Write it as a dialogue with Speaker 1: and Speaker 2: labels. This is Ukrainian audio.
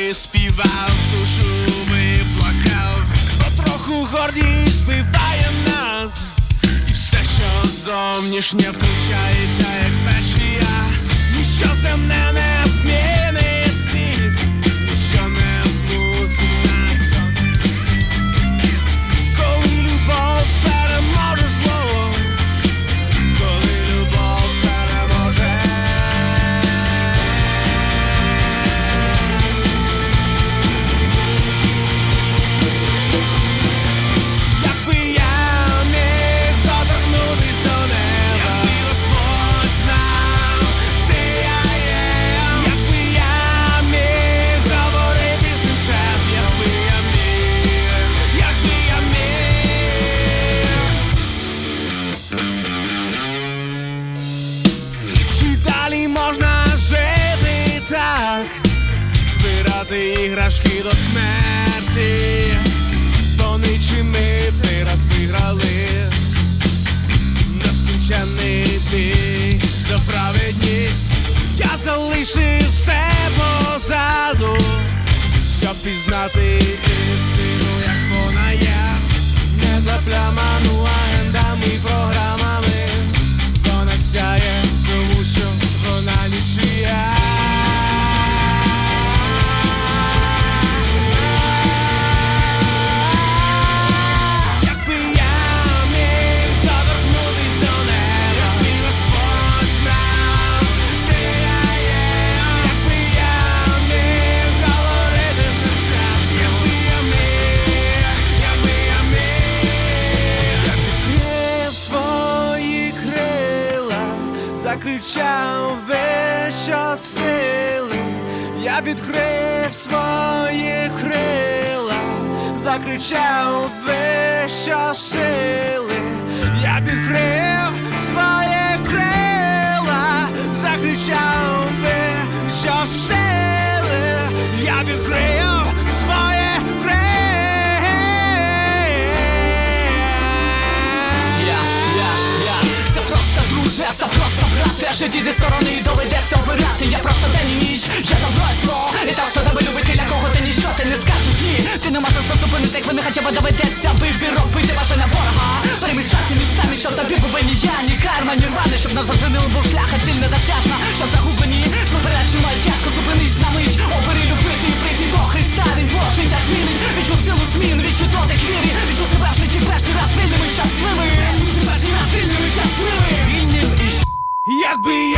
Speaker 1: співав, душу виплакав, потроху гордість вбиває нас, і все, що зовнішнє втручається, як течія. Ніщо земне не змінить світ, ніщо не змусить нас. Коли любов переможе зло, коли любов переможе. Якби я міг доторкнутись до неба, якби Господь знав, де я є, якби я міг говорити з ним чесно, якби я міг, якби я міг. Чи далі можна жити так, збирати іграшки до смерті? То нічим ми цей раз виграли нескінченний бій за справедність. Я залишив все позаду, щоб пізнати істину, як вона є, не запляману агендами і програмами. Вона сяє, тому що вона нічия. Якби я міг доторкнутись до неба, якби Господь знав, де я є, якби я міг говорити з ним чесно, якби я міг, якби я міг. Я відкрив свої крила, закричав би щосили. Я відкрив свої крила, закричав би щосили. Я відкрив свої крила, закричав би щосили. Я відкрив свої крила.
Speaker 2: Це просто друже, це просто брате. Житті зі сторони доведеться обирати. Я просто день і ніч, я добро і зло. І так, хто тебе любить, і для кого ти ніщо, ти не скажеш ні. Ти не можеш зупинити, як вони хоча б доведеться вибір робити бажання ворога. Перемішати містами, щоб тобі були ні я, ні карма, ні рвани. Щоб нас зазирнили був шлях, а ціль недосяжна. Щоб загублені, спопереджу май тяжко, зупинись на мить. Обери любити і прийти до Христа. Він твого життя змінить. Відчу силу змін, відчу дотик віри. Відчу себе в житті перший раз вільним і щасливим. Вільним і щасливим.
Speaker 1: Якби